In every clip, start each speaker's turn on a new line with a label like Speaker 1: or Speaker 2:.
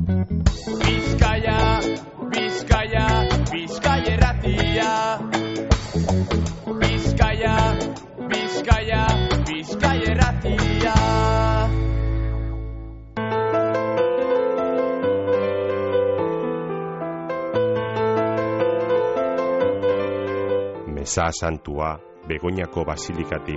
Speaker 1: Bizkaia, Bizkaia, Bizkaia irratia. Bizkaia, Bizkaia, Bizkaia irratia.
Speaker 2: Meza santua Begoñako basilikatik.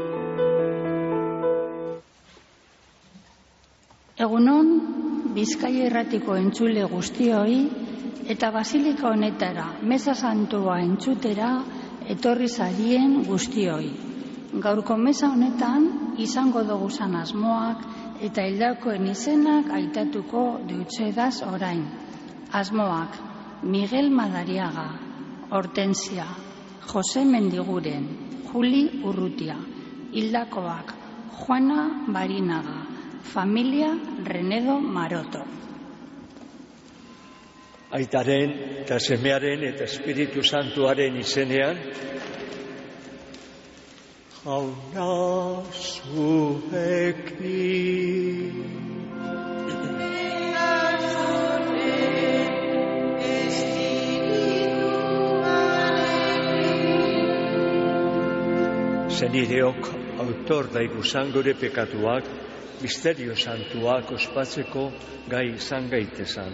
Speaker 3: Egunon, Bizkaia irratiko entzule guztioi eta basilika honetara meza santua entzutera etorri zarien guztioi. Gaurko meza honetan izango doguzan asmoak eta hildakoen izenak aitatuko deutsedaz orain. Asmoak: Miguel Madariaga, Hortensia, Jose Mendiguren, Juli Urrutia. Hildakoak: Juana Barinaga, familia Renedo Maroto.
Speaker 4: Aitaren eta semearen eta Espiritu Santuaren izenean, jauna zuekin. Zenideok autor daiguzan gure pekatuak, misterio santuak ospatzeko gai izan gaitezan.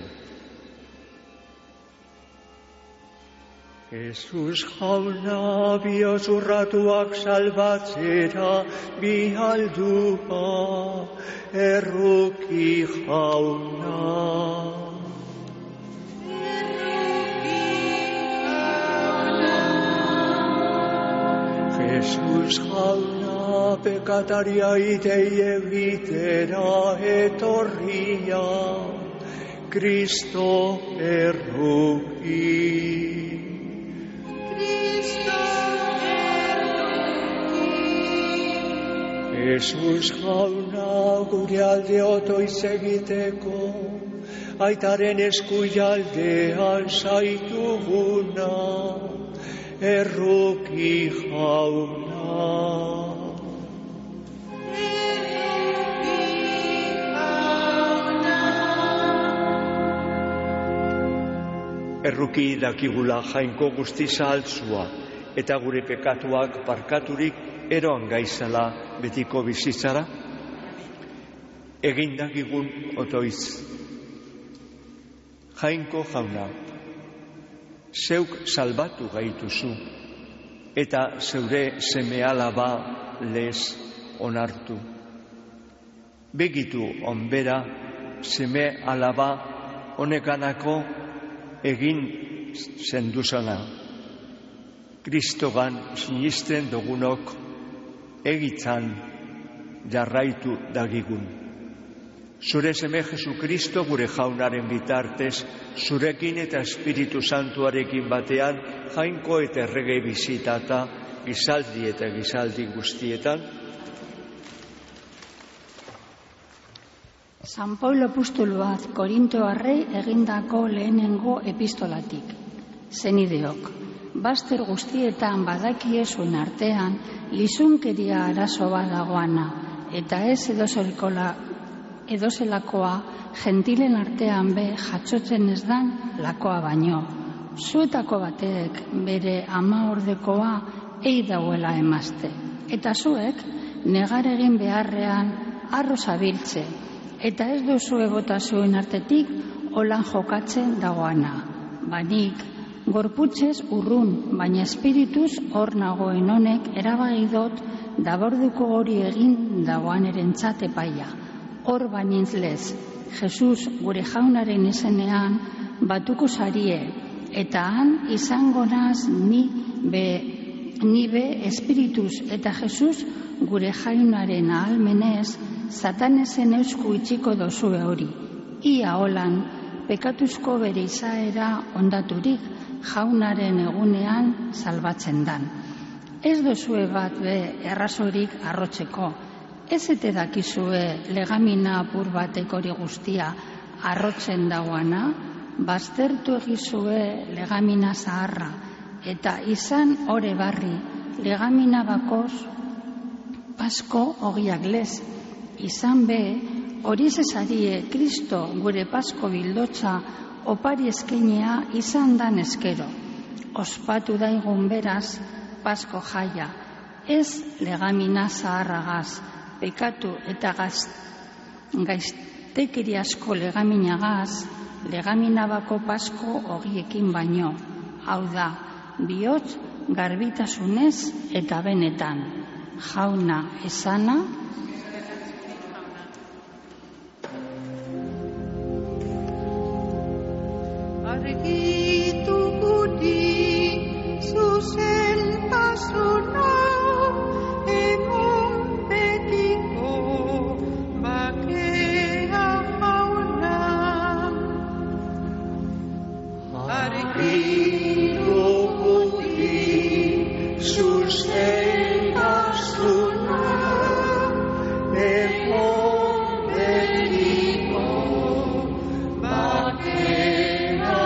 Speaker 4: Jesus jauna bihotz urratuak salbatzera bihaldua, erruki jauna. Jesus jauna pekataria idei egitera etorria, Kristo erruki. Jesus jauna gure alde otoiz egiteko, aitaren eskuialdean zaituguna, erruki jauna. Erruki dakigula jainko guztiza altzua, eta gure pekatuak barkaturik eroan gaizala betiko bizitzara. Egin dakigun otoiz. Jainko jauna, zeuk salbatu gaituzu, eta zeure seme alaba lez onartu. Begitu onbera seme alaba honekanako egin zenduzana. Kristogan sinisten dugunok egitzan jarraitu dagigun. Zure seme Jesu Kristo gure jaunaren bitartez, zurekin eta Espiritu Santuarekin batean, jainko eta errege bizitata, gizaldi eta gizaldi guztietan.
Speaker 3: San Paulo apostoluak Korintoarrei egindako lehenengo epistolatik. Zenideok, bazter guztietan badakiezuen artean lizunkeria arazo bat dagoana, eta ez edozelakoa gentilen artean be jatsotzen ez dan lakoa baino. Zuetako batek bere ama ordekoa dauela emazte, eta zuek negar egin beharrean arro zabiltze, eta ez duzu egota zuen artetik holan jokatzen dagoana. Banik, gorputzez urrun, baina espirituz hor nagoen honek erabagidot daborduko hori egin dagoan erentzat epaia. Hor banintz lez, Jesus gure jaunaren izenean batuko zarie, eta han izango naz ni be espirituz eta Jesus gure jaunaren ahalmenez satanesen eusku itxiko dozue hori. Ia holan, pekatuzko bere izaera ondaturik jaunaren egunean salbatzen dan. Ez dozue bat be errazorik arrotzeko. Ez ete dakizue legamina apur batek hori guztia arrotzen dagoana, baztertu egizue legamina zaharra, eta izan ore barri legamina bakoz pasko ogiak lez, izan be Hori zezarie Kristo gure Pasko bildotza opari eskeinea izan dan eskero. Ospatu daigun beraz Pasko jaia, ez legamina zaharragaz, pekatu eta gaiztekeri asko legaminagaz, legaminabako Pasko ogiekin baino. Hau da, bihotz garbitasunez eta benetan. Jauna esana,
Speaker 5: argitu guri zuzentasuna, emon betiko bakea jauna. Argitu guri zuzentasuna, emon betiko bakea.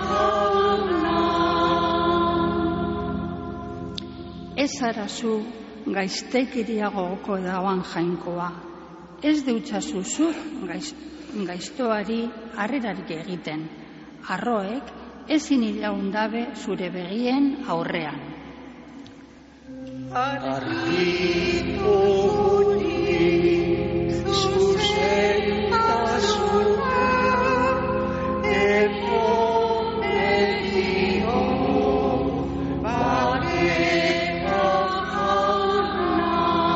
Speaker 3: ez arazu gaiztekeria gogoko dauan jainkoa. Ez deutzazu zuk gaiztoari harrerarik egiten. Arroek ezin iraundabe zure begien aurrean.
Speaker 5: Argitu guri zuzentasuna, emon betiko bakea jauna.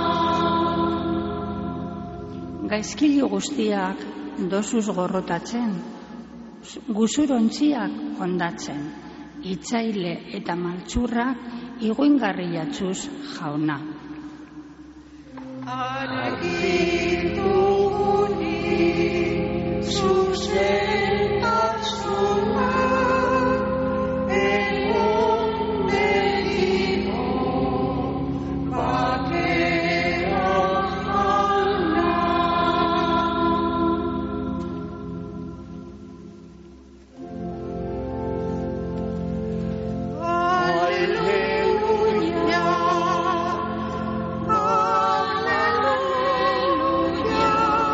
Speaker 3: Gaizkili guztiak dosuz gorrotatzen, guzurontziak hondatzen, itzaile eta maltsurrak iguingarriatzuz jauna.
Speaker 5: Argitu guri zuzentasuna, emon betiko bakea jauna. Alleluia, alleluia,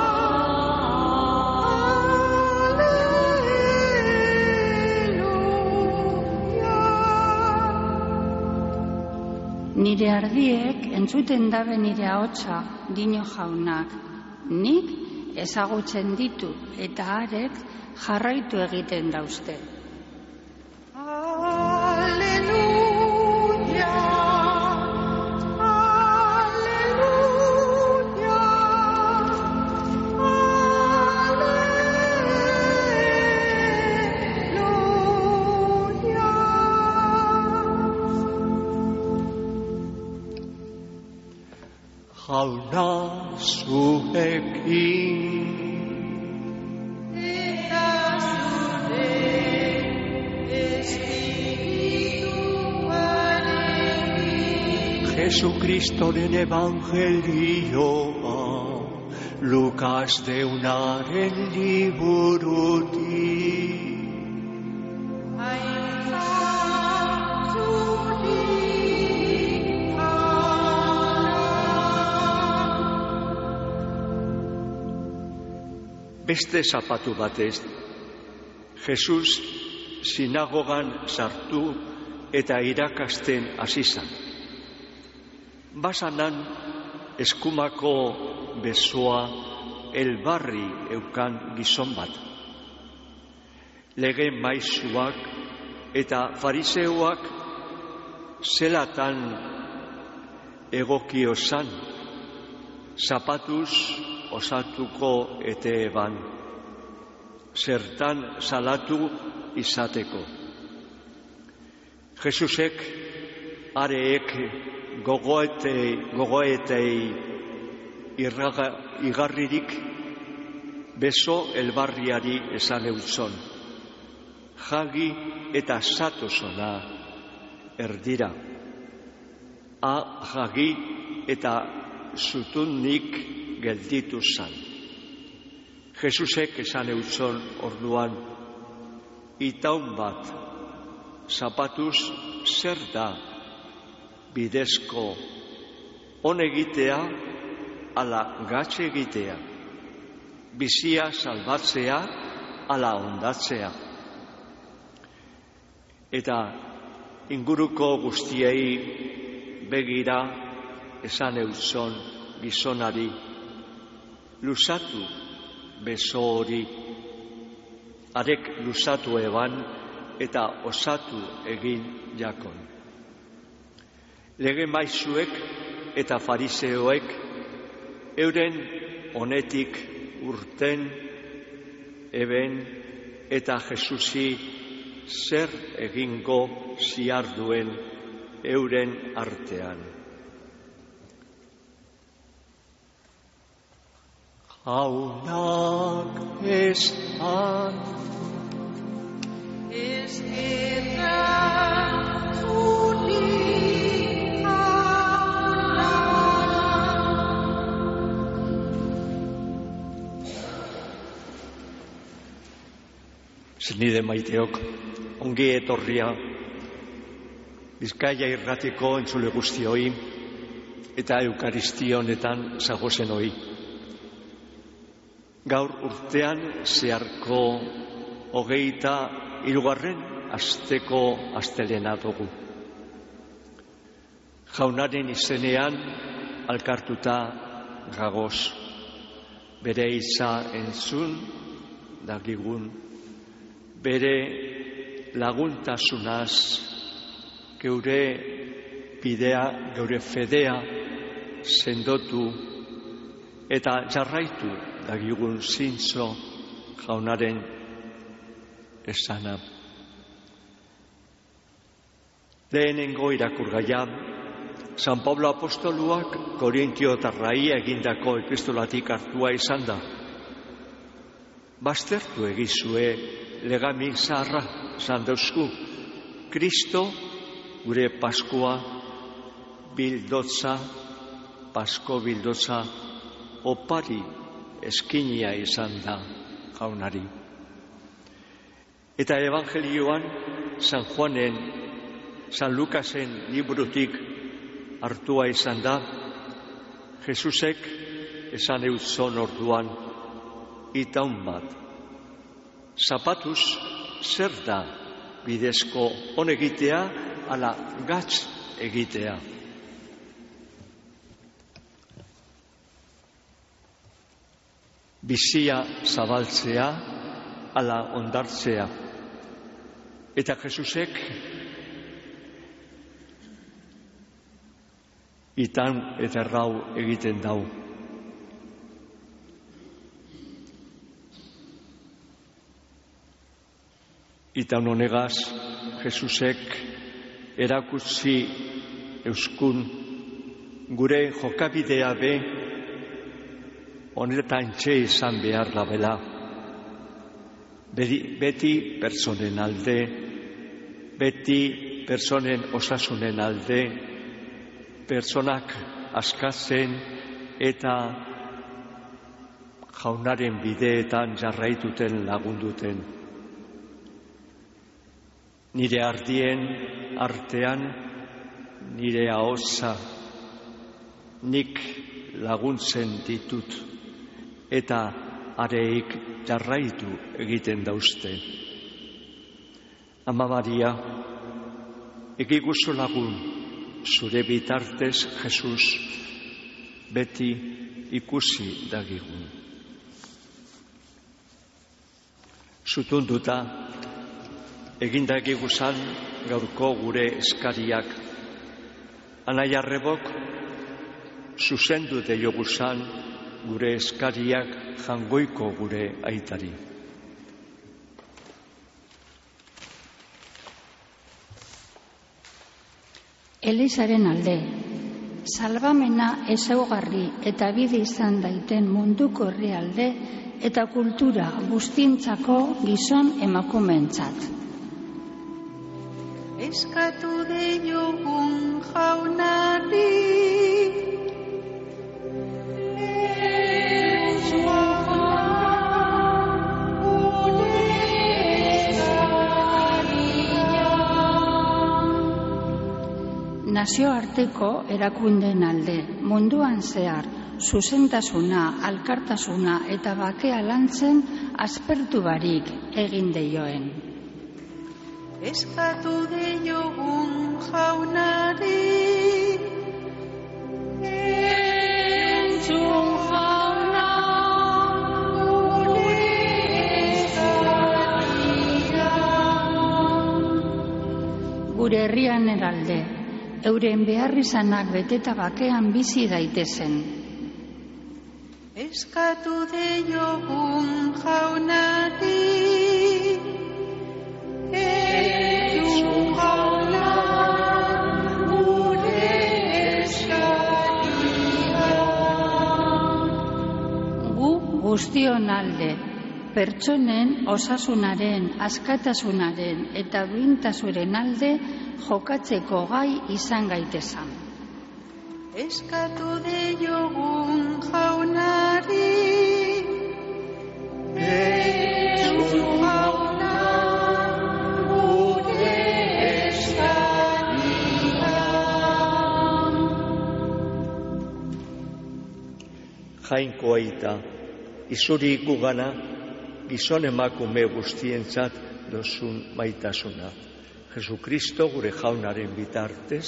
Speaker 5: alleluia.
Speaker 3: Nire ardiek entzuten dabe nire ahotsa, dino jaunak. Nik ezagutzen ditu eta harek jarraitu egiten dauzte.
Speaker 5: Alleluia, alleluia, alleluia.
Speaker 4: Jauna zuekin,
Speaker 5: Eta zure espirituarekin.
Speaker 4: Jesukristoren evangelioa, Lukas deunaren liburutik. Beste zapatu batez, Jesus sinagogan sartu eta irakasten hasi zen. Basanan eskumako besoa elbarri eukan gizon bat. Lege maisuak eta fariseuak zelatan egokio zan, zapatuz osatuko ete eban, zertan salatu izateko. Jesusek areek gogoetei igarririk beso elbarriari esan eutzon. Jagi eta satozona erdira. A jagi eta zutunnik gelditu zan. Jesusek esan eutzon orduan, itaun bat, zapatuz zer da bidezko on egitea ala gatxe egitea. bizia salbatzea ala ondatzea. Eta inguruko guztiei begira esan eutzon gizonari, luzatu beso hori, arek luzatu eban eta osatu egin jakon. Lege maizuek eta fariseoek euren onetik urten eben eta Jesusi zer egingo ziarduen euren artean. Jaunak esan
Speaker 5: ez erantzunik ala.
Speaker 4: Zenide maiteok, ongi etorria Bizkaia irratiko entzule guztioi eta Eukaristia honetan zagozenoi. Gaur urtean zeharko 23. asteko astelena dugu. Jaunaren izenean alkartuta gagoz, bere hitza entzun dagigun, bere laguntasunaz geure bidea, geure fedea sendotu eta jarraitu dagigun zintzo jaunaren esana. Lehenengo irakurgaia, San Pablo apostoluak Korintiotarrai egindako epistolatik hartua izan da. Baztertu egizue legamin zaharra, zan dauzku, Kristo gure Paskua bildotza, Pasko bildotza, opari eskinia izan da jaunari. Eta evangelioan San Juanen, San Lukasen librutik hartua izan da, Jesusek esan eutzon orduan, itaun bat. Zapatuz zer da bidezko on egitea ala gatz egitea. Bizia zabaltzea ala ondartzea. Eta Jesusek itan eta errau egiten dau. Itan honegaz Jesusek erakutsi euskun gure jokabidea be honetan txe izan behar labela. Beti personen alde, beti personen osasunen alde, personak askatzen eta jaunaren bideetan jarraituten lagunduten. Nire ardien artean, nire ahotsa, nik laguntzen ditut eta areik jarraitu egiten dauzte. Ama Maria, egiguzu lagun, zure bitartez Jesus beti ikusi dagigun. Zutunduta, egindagiguzan gaurko gure eskariak. Anai arrebok, zuzendu deioguzan gure eskariak jangoiko gure aitari.
Speaker 3: Elizaren alde, salbamena ezaugarri eta bide izan daiten munduko herrialde eta kultura guztientzako gizon emakumeentzat.
Speaker 5: Eskatu deiogun jaunari,
Speaker 3: Nazioarteko erakundeen alde, munduan zehar, zuzentasuna, alkartasuna eta bakea lantzen aspertu barik egin deioen.
Speaker 5: Eskatu deiogun jaunari,
Speaker 3: entzun jauna,
Speaker 5: gure eskaria.
Speaker 3: Gure herrian eralde, euren beharrizanak beteta bakean bizi daitezen.
Speaker 5: Eskatu deiogun jaunari, entzun jauna, gure eskaria.
Speaker 3: Gu guztion alde, pertsonen osasunaren, askatasunaren eta duintasuren alde jokatzeko gai izan gaitezan.
Speaker 5: Eskatu deiogun jaunari, entzun jauna, gure eskaria.
Speaker 4: Jainko aita, izuri gugana, gizon emakume guztientzat dozun maitasuna. Jesukristo gure jaunaren bitartez,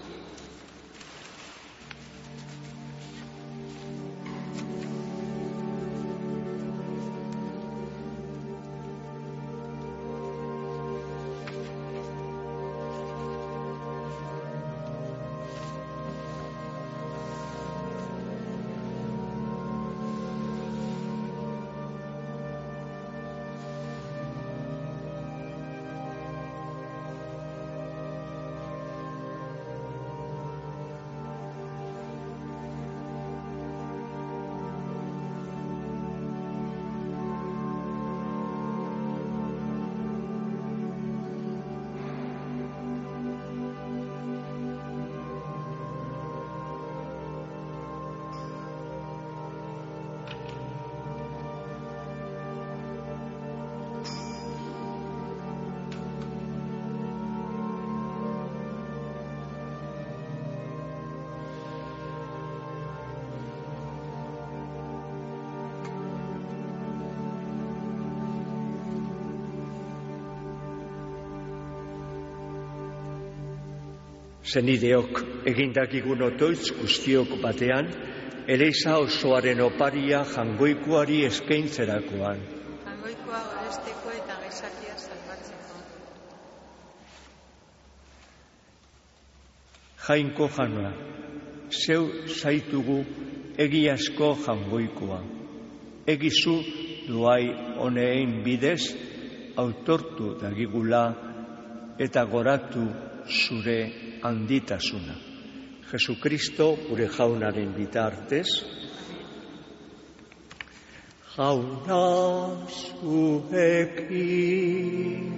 Speaker 4: zenideok egindakigun otoitz guztiok batean, eleiza osoaren oparia jangoikoari eskaintzerakoan.
Speaker 5: Jangoikoa goresteko eta gizakia salbatzeko.
Speaker 4: Jainko janoa, zeu zaitugu egiazko jangoikoa. Egizu duai honeen bidez autortu dagigula eta goratu zure handitasuna. Jesukristo gure jaunaren bitartez, jauna zuekin,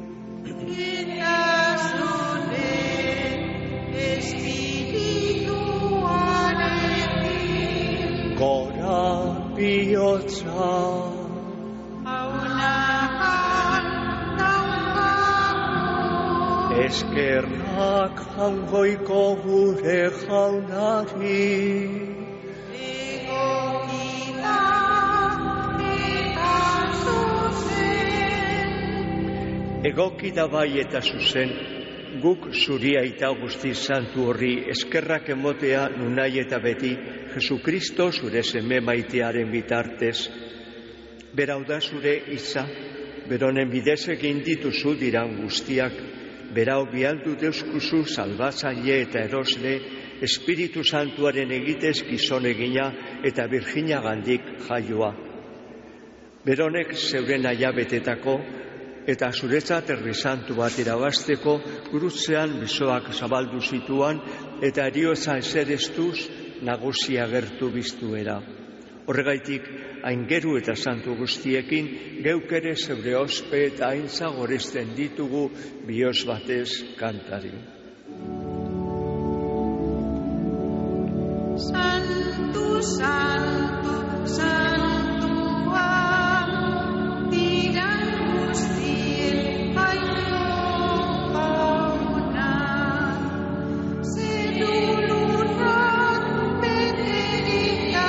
Speaker 5: Eta zure espirituarekin,
Speaker 4: gora bihotza,
Speaker 5: jaunakan daukagu.
Speaker 4: eskerrak jangoiko gure jaunari,
Speaker 5: Egokita eta zuzen,
Speaker 4: egokida bai eta zuzen, guk zuri aita guzti santu horri eskerrak emotea nunai eta beti Jesukristo zure seme maitearen bitartez. Berau da zure iza, beronen bidez egin dituzu diran guztiak, berau bialdu deuskuzu salbatzaile eta erosle, Espiritu Santuaren egitez gizon egina eta Virginia gandik jaioa. Beronek zeuren aiabetetako eta zuretzat herri santu bat irabazteko gurutzean besoak zabaldu zituan eta eriotza eserestuz nagusia gertu biztuera. Horregaitik, aingeru eta santu guztiekin, geuk ere zeure ospe eta aintza goresten ditugu bihotz batez kantari.
Speaker 5: Santu, santu, santua, diran guztien jauna, zedulurak beterik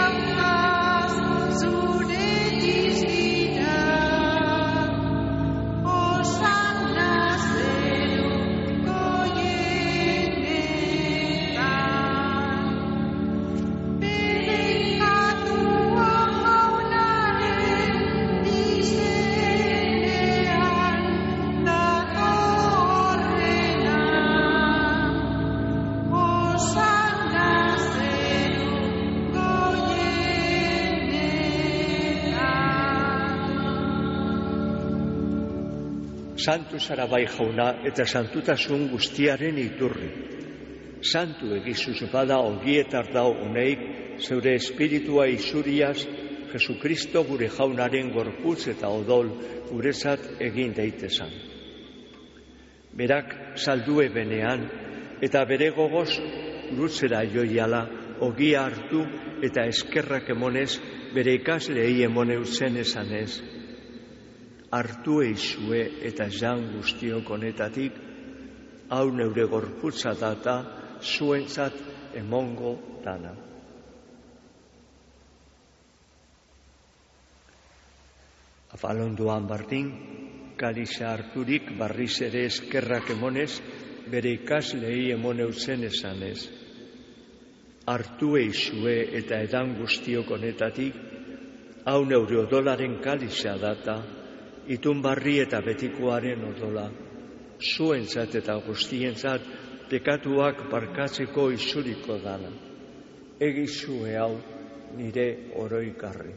Speaker 4: Santu zara bai Jauna eta santutasun guztiaren iturri. Santu egizuz bada ogietar dau uneik, zeure espiritua isuriaz, Jesukristo gure Jaunaren gorputz eta odol guretzat egin daitezan. Berak saldue benean eta bere gogoz gurutzera joiala ogia hartu eta eskerrak emonez bere ikasleei emoneutzen esanez. Hartu eizue eta jan guztiok honetatik, hau neure gorputza data zuentzat emongo dana. Afalondoan bardin, kaliza harturik barriz ere eskerrak emonez, bere ikaslei emoneutzen esanez. Hartu eizue eta edan guztiok honetatik, hau neure odolaren kaliza data, itun barri eta betikoaren odola, zuentzat eta guztientzat pekatuak barkatzeko isuriko dana. Egizue hau nire oroikarri.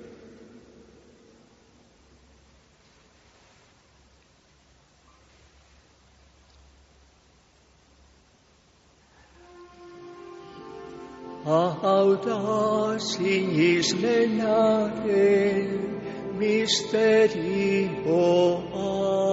Speaker 4: Hau da sinismenaren misterioa.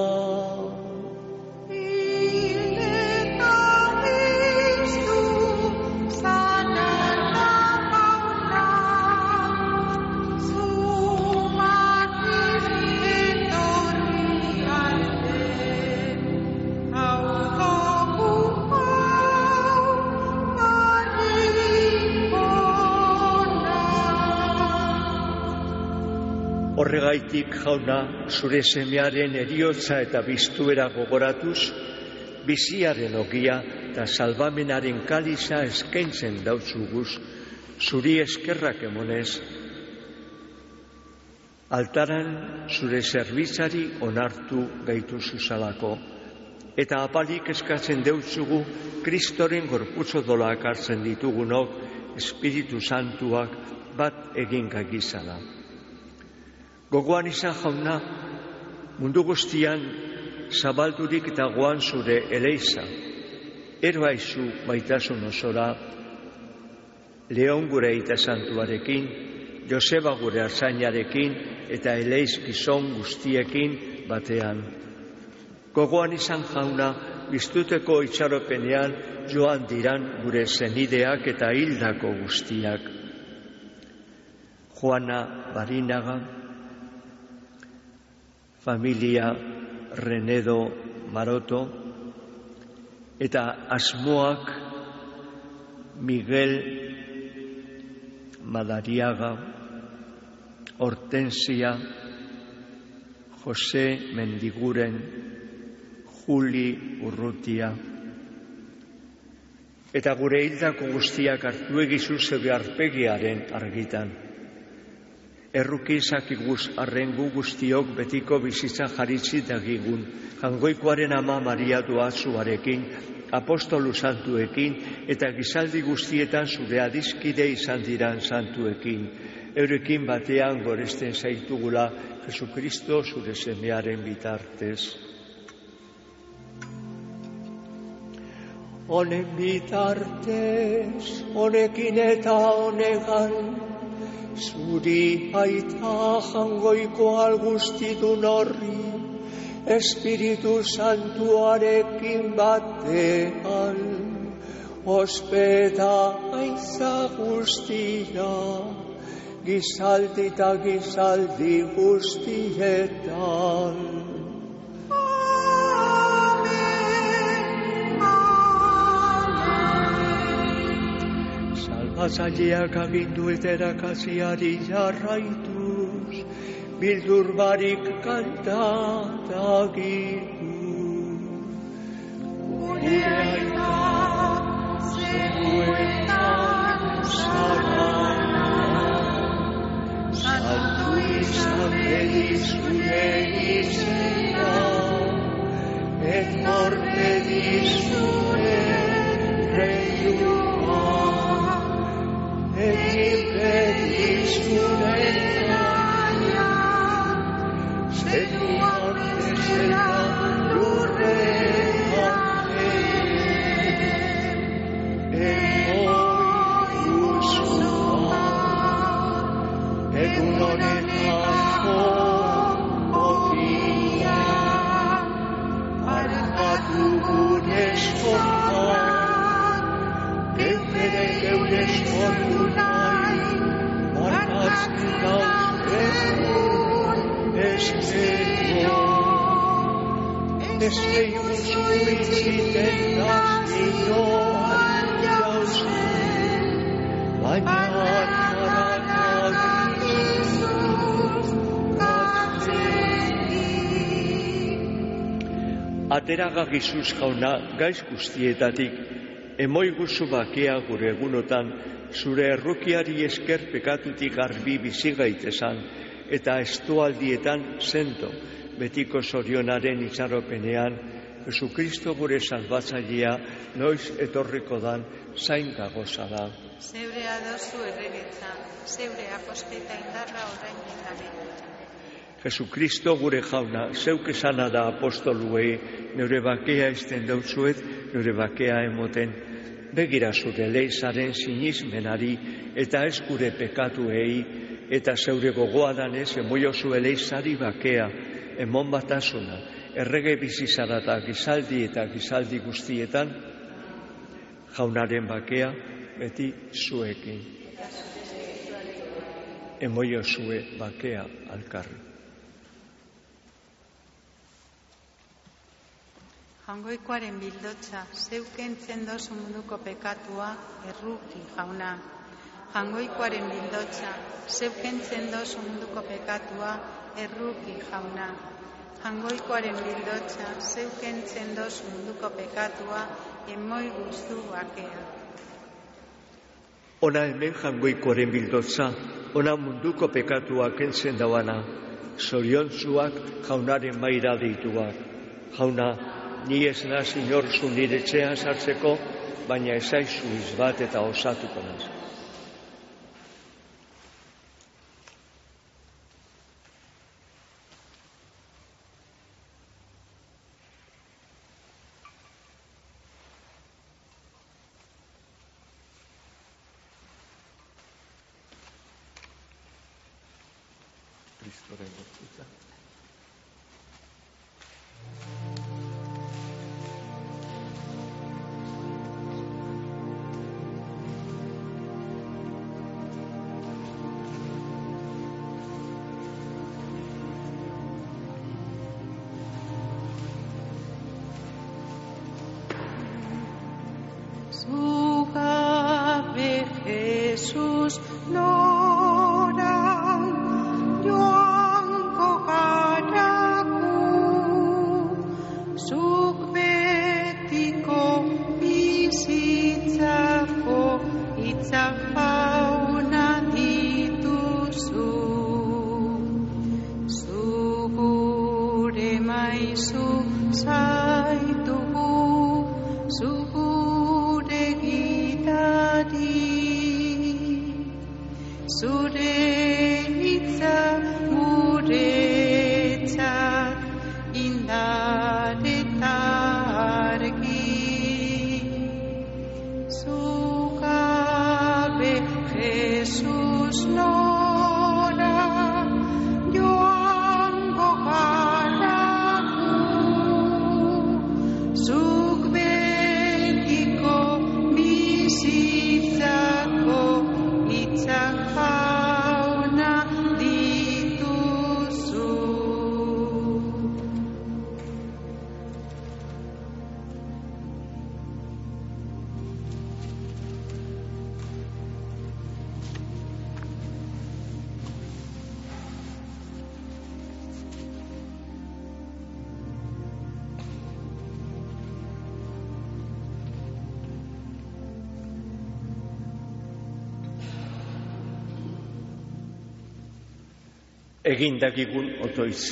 Speaker 4: Horregaitik, Jauna, zure semearen eriotza eta biztuera gogoratuz, biziaren ogia eta salbamenaren kaliza eskaintzen dautzuguz, zuri eskerrak emonez, altaran zure zerbitzari onartu gaituzu zalako, eta apalik eskatzen deutzugu Kristoren gorputz odolak hartzen ditugunok, Espiritu Santuak bat egin gagizala. Gogoan izan, Jauna, mundu guztian zabaldurik dagoan zure eleiza. Eroaizu baitasun osora, Leon gure aita santuarekin, Joseba gure artzainarekin eta eleiz gizon guztiekin batean. Gogoan izan, Jauna, biztuteko itxaropenean joan diran gure zenideak eta hildako guztiak. Juana Barinaga, familia Renedo Maroto, eta asmoak Miguel Madariaga, Hortensia, Jose Mendiguren, Juli Urrutia. Eta gure hildako guztiak hartu egizu zeure arpegiaren argitan. Erruki zakiguz arrengu guztiok betiko bizitza jaritzi dagigun, jangoikoaren ama Maria Doazuarekin, apostolu santuekin eta gizaldi guztietan zure adiskide izan diran santuekin. Eurekin batean goresten zaitugula Jesukristo zure semearen bitartez. Honen bitartez, honekin eta honegan, zuri aita jangoiko alguztidun horri, Espiritu Santuarekin batean, ospeta aitza guztia, gizaldi eta gizaldi guztietan. Salbatzaileak agindu eta erakaziari jarraituz, bildur barik kanta dagitu. Gure aita, zegoetan zara, santu izan bedizure izena, etor bedizure reiua, egin bedizure zenuan bezala, Neskei musu itziten gaztinoan jauzen, baina arkarak Isus gaztetik. Ateraga Isus jauna gaiz guztietatik, emoiguzu bakea gure egunotan, zure errukiari esker pekatutik garbi bizi gaitesan, eta estualdietan zento, betiko zorionaren itxaropenean, Jesukristo gure salbatzailea noiz etorriko dan zain gagoza da.
Speaker 5: Zeure adozu erregetza, zeure aposketa indarra orain gabe.
Speaker 4: Jesukristo gure jauna, zeuk esana da apostoluei, neure bakea izten dautzuet, neure bakea emoten, begira zure leizaren sinismenari eta ez gure pekatuei, eta zeure gogoa danez emoiozu eleizari bakea, emon batasuna, errege bizizara eta gizaldi guztietan, jaunaren bakea beti zuekin. Emoiozue bakea alkarri.
Speaker 5: Jangoikoaren bildotza, zeukentzen dozu munduko pekatua, erruki jauna. Jangoikoaren bildotza, zeukentzen dozu munduko pekatua, erruki jauna. Jangoikoaren bildotza, zeukentzen dozu munduko pekatua, emoi guztu bakea.
Speaker 4: Ona hemen jangoikoaren bildotza, ona munduko pekatua kentzen dauana, zoriontzuak jaunaren maira deituak. Jauna, ni ez naz inorzu nire etxean sartzeko, baina ezaizu izbat eta osatuko naz. Kristoren gorputza.
Speaker 5: Zugabe Jesus nora joango garagu, zuk betiko bizitzako hitza jauna dituzu. Zu gure maizu zaitugu, zu gure gidari, zure hitza guretzat indar eta argi. Zugabe Jesus nora joango garagu, zuk betiko bizitzako hitza jauna dituzu.
Speaker 4: Egin dakigun otoiz.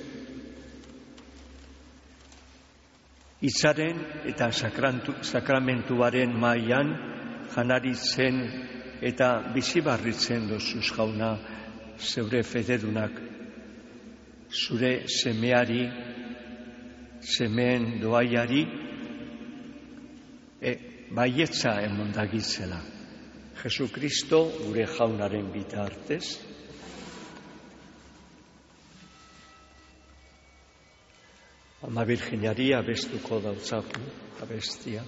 Speaker 4: Hitzaren eta sakramentuaren mailan janaritzen eta bizibarritzen dozuz jauna zeure federunak, zure semeari, semeen doaiari, baietza emondagitzela. Jesukristo gure jaunaren bitartez, Ama Virginari abestuko dautzaku abestia.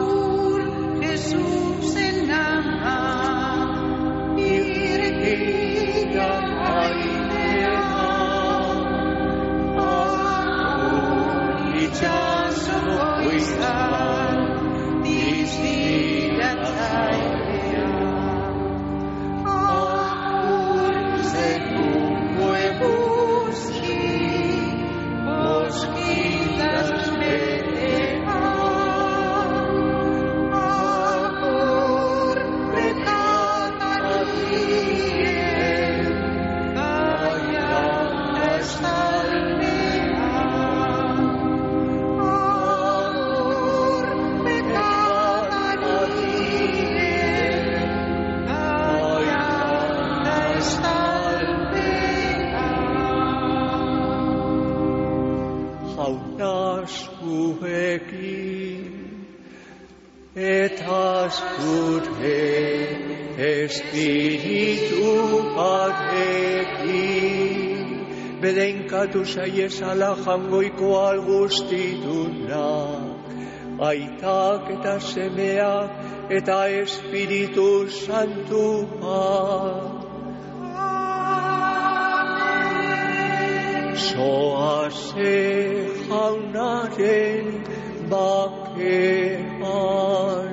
Speaker 5: Agur, Jesusen ama, Virgen
Speaker 4: Jauna zuekin eta zure espiritu batekin bedenkatu zaiezala jangoiko algustitunak aitak eta semeak eta espiritu santuak. Zoaze jaunaren bakean.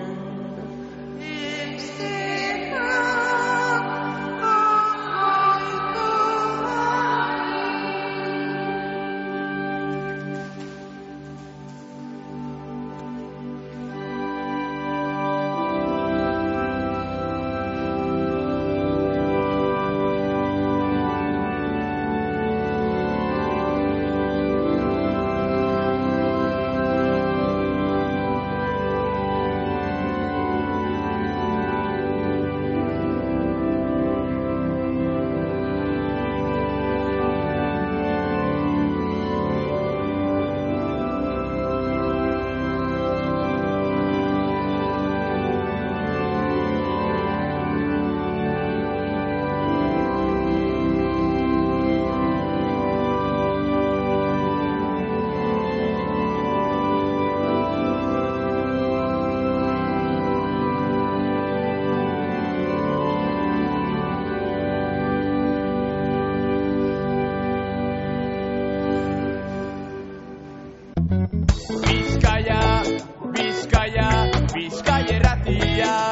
Speaker 1: Bizkaia, Bizkaia, Bizkaia irratia.